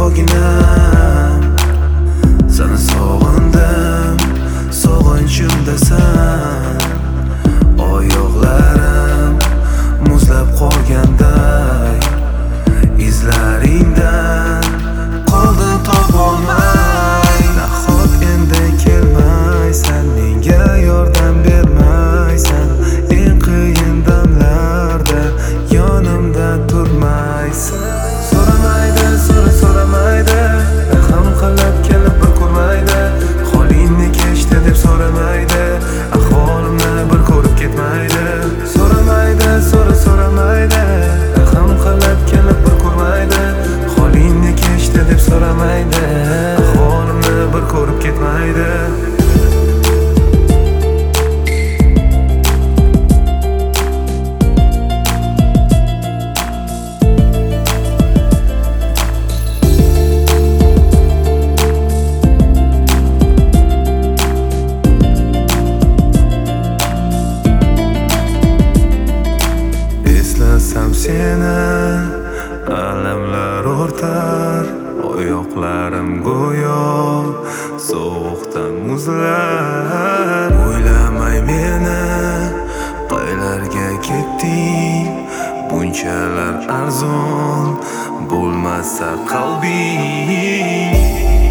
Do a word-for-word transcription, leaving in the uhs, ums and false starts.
musafoginam. Seni sog'indim, sog'inchimdasan. Oyoqlarim muzlab qolganday, izlaringdan qoldim topolmay. Nahot endi kelmaysan, menga yordam bermaysan, eng qiyin damlarda yonimda turmaysan. So'ramaydi, so'ra so'ramaydi, rahm qilib kelib bir ko'rmaydi. Holingni kechdi deb so'ramaydi, ahvolimni bir ko'rib ketmaydi. So'ramaydi, so'ra so'ramaydi, rahm qilib kelib bir ko'rmaydi. Holingni kechdi deb so'ramaydi, ahvolimni bir ko'rib ketmaydi. Eslasam seni, alamlar o'rtar, oyoqlarim go'yo sovuqdan muzlar. O'ylamay meni qaylarga ketding, bunchalar arzon bo'lmasa qalbing.